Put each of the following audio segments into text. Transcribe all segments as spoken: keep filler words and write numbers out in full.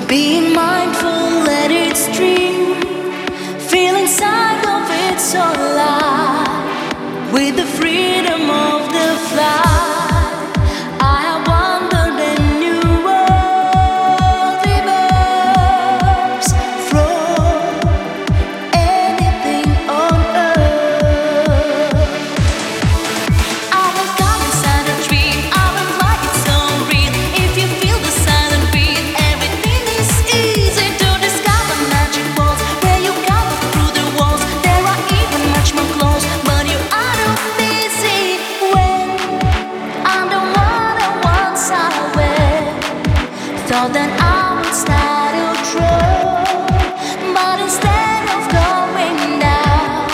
Be mindful, let it stream. Feel inside of it so alive. With the freedom of the flight, I have wandered a new world, reverse from anything on earth. I will come inside a dream, I will fly it so real. If you feel the silent beat, everything is easy to discover. Magic walls where you come through the walls. There are even much more close, but you are too busy when underwater once I went. Thought that I would start to drown, but instead of going down,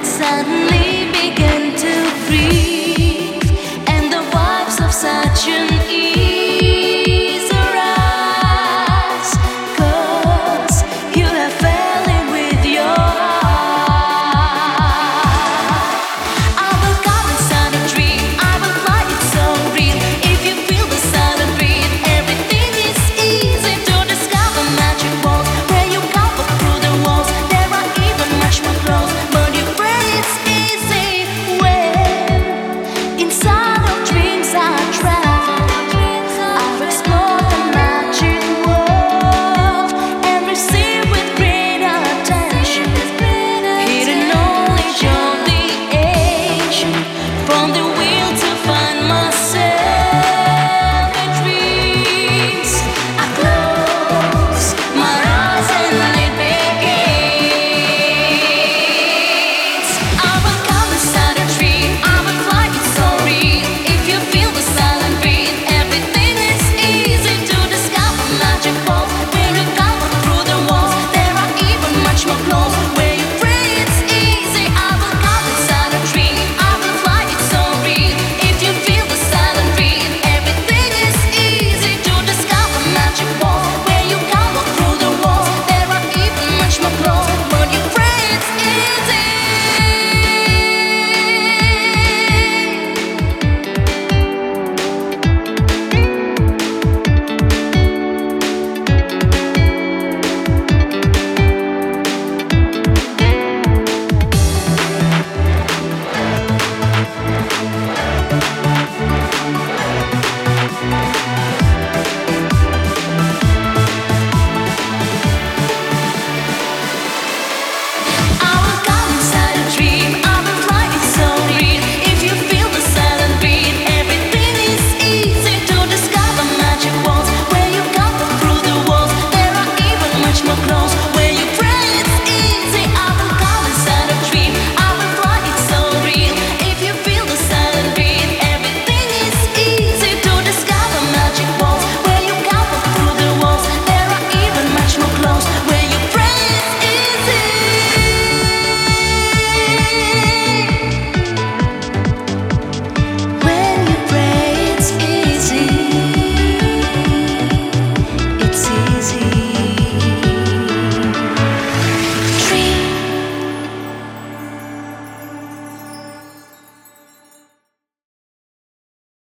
suddenly began to breathe, and the vibes of such a